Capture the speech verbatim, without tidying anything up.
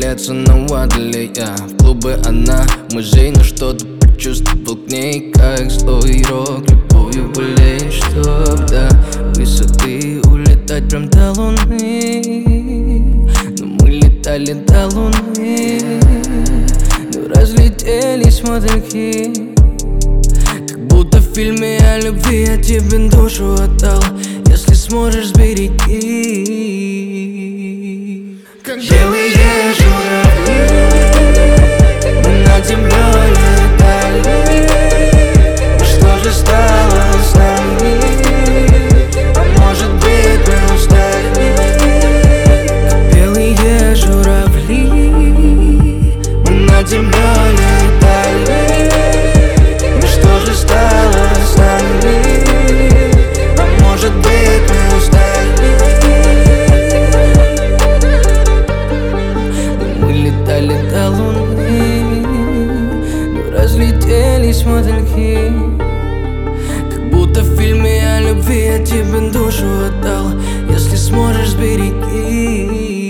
боятся навадили я в клубы она мужей, но что-то почувствовал к ней, как злой рок. Любовью болеешь, чтоб до высоты улетать прям до луны. Но мы летали до луны, но разлетелись мотыльки. Как будто в фильме о любви я тебе душу отдал. Если сможешь, сбереги. Как белые журавли мы над землей летали. Но что же стало с нами? А может быть, мы устали? Как белые журавли мы над землей летали. Но что же стало с нами? А может быть, мы устали? Мы летали до луны, но разлетелись мотыльки. Как будто в фильме о любви я тебе душу отдал. Если сможешь, сбереги.